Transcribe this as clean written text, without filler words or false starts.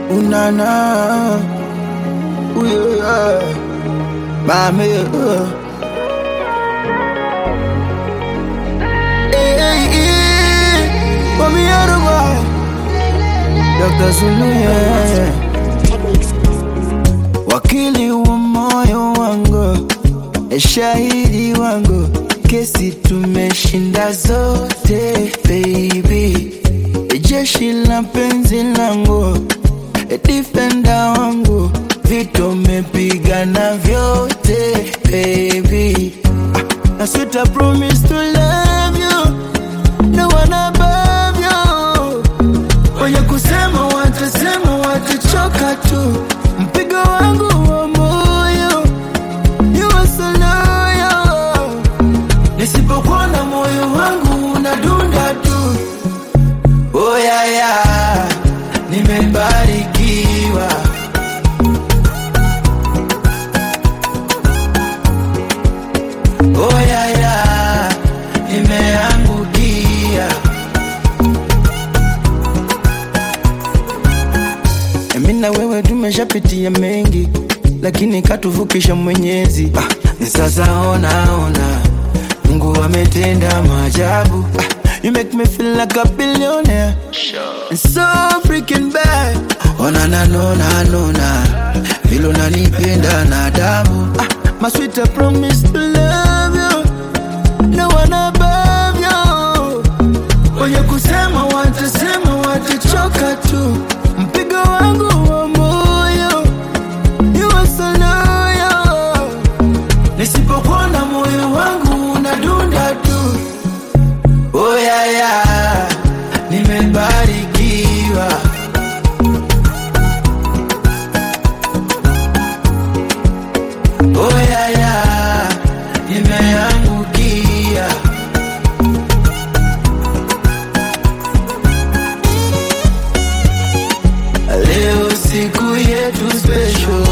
Unana, mami, mami Aruba, Dr. Zulu, wakili wa moyo wangu, shahidi wangu, kesi tumeshinda zote baby, jeshi la penzi langu, defender wangu, vito mepigana vyote baby. I swear I promise to love you, no one above you. Wenye kusema watasema, watachoka tu, mpigo wangu wa moyo, you are so loyal. Nisipokuona moyo wangu unadunda tu. Oh yeah yeah, nimebarikiwa. Oh yeah yeah, nimeangukia. Mimi na wewe tumeshapitia mengi, lakini katuvukisha Mwenyezi. Sasa ona Mungu ametenda maajabu. You make me feel like a billionaire, sure. And so freaking bad. Oh na vile unanipenda na adabu. My sweet, I promise to love you, no one above you. Wenye kusema watasema, watachoka tu, mpigo wangu wa moyo, you are so loyal. Nisipokuona moyo wangu unadunda tu. Oh yeah yeah, nimebarikiwa. Oh yeah yeah, nimeangukia. Leo siku yetu special,